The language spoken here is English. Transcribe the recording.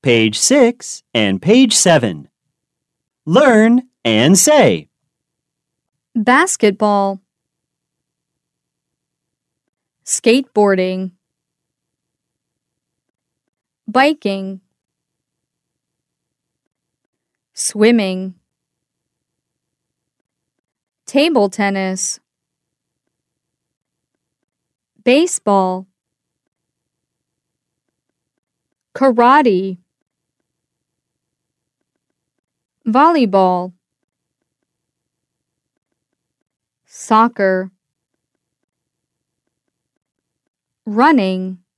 page 6 and page 7. Learn and say. Basketball, skateboarding, biking, swimming, table tennis, baseball, karate, volleyball, soccer, running,